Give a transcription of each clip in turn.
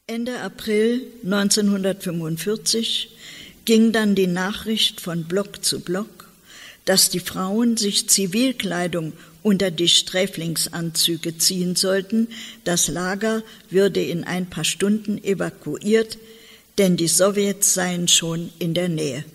Ende April 1945 ging dann die Nachricht von Block zu Block, dass die Frauen sich Zivilkleidung unter die Sträflingsanzüge ziehen sollten. Das Lager würde in ein paar Stunden evakuiert, denn die Sowjets seien schon in der Nähe.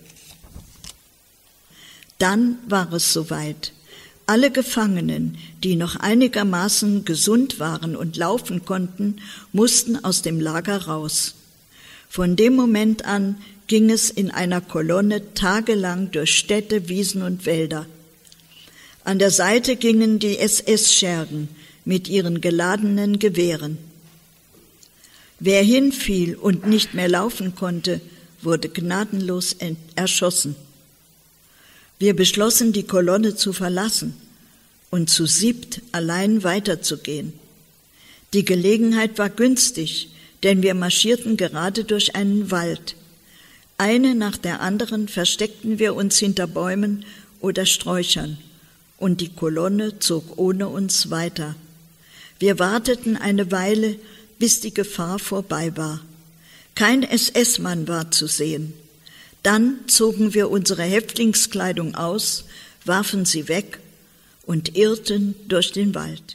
Dann war es soweit. Alle Gefangenen, die noch einigermaßen gesund waren und laufen konnten, mussten aus dem Lager raus. Von dem Moment an ging es in einer Kolonne tagelang durch Städte, Wiesen und Wälder. An der Seite gingen die SS-Schergen mit ihren geladenen Gewehren. Wer hinfiel und nicht mehr laufen konnte, wurde gnadenlos erschossen. Wir beschlossen, die Kolonne zu verlassen und zu 7 allein weiterzugehen. Die Gelegenheit war günstig, denn wir marschierten gerade durch einen Wald. Eine nach der anderen versteckten wir uns hinter Bäumen oder Sträuchern, und die Kolonne zog ohne uns weiter. Wir warteten eine Weile, bis die Gefahr vorbei war. Kein SS-Mann war zu sehen. Dann zogen wir unsere Häftlingskleidung aus, warfen sie weg und irrten durch den Wald.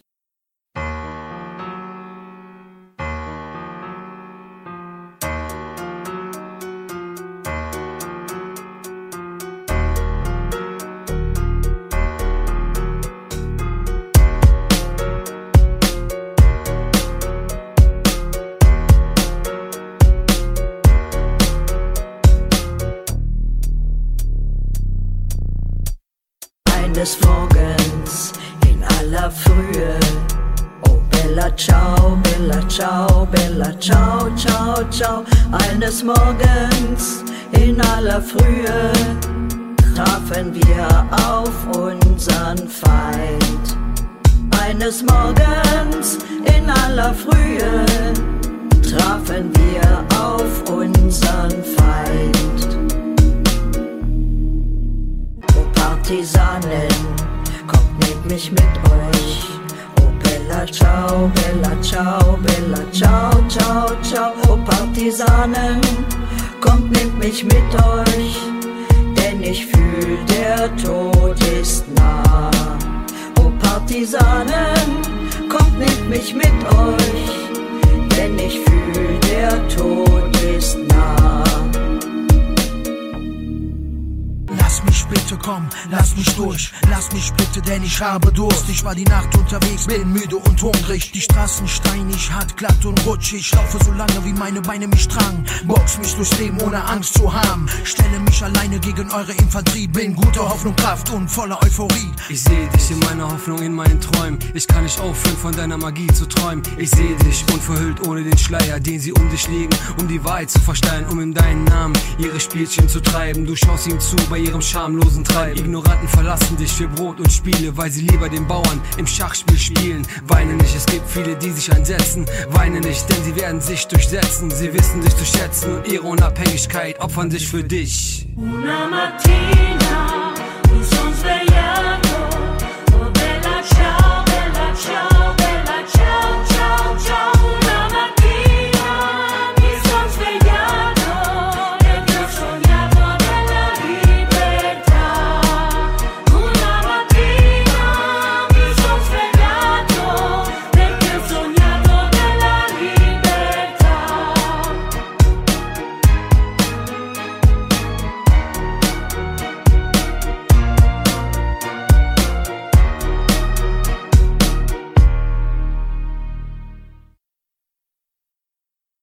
Eines Morgens in aller Frühe, oh Bella ciao, Bella ciao, Bella ciao, ciao, ciao. Eines Morgens in aller Frühe trafen wir auf unseren Feind. Eines Morgens in aller Frühe trafen wir auf unseren Feind. Partisanen, kommt, nehmt mich mit euch. Oh Bella ciao, Bella ciao, Bella ciao, ciao, ciao. Oh Partisanen, kommt, nehmt mich mit euch, denn ich fühl, der Tod ist nah. Oh Partisanen, kommt, nehmt mich mit euch, denn ich fühl, der Tod ist nah. Lass mich bitte, komm, lass mich durch, lass mich bitte, denn ich habe Durst. Ich war die Nacht unterwegs, bin müde und hungrig. Die Straßen steinig, hart, glatt und rutschig. Ich laufe so lange, wie meine Beine mich tragen. Box mich durchs Leben, ohne Angst zu haben. Stelle mich alleine gegen eure Infanterie. Bin guter Hoffnung, Kraft und voller Euphorie. Ich sehe dich in meiner Hoffnung, in meinen Träumen. Ich kann nicht aufhören, von deiner Magie zu träumen. Ich sehe dich unverhüllt, ohne den Schleier, den sie um dich legen, um die Wahrheit zu verstellen, um in deinen Namen ihre Spielchen zu treiben. Du schaust ihm zu bei ihrem schamlosen Treiben. Ignoranten verlassen dich für Brot und Spiele, weil sie lieber den Bauern im Schachspiel spielen. Weine nicht, es gibt viele, die sich einsetzen. Weine nicht, denn sie werden sich durchsetzen. Sie wissen dich zu schätzen und ihre Unabhängigkeit opfern sich für dich. Una mattina un son sveglio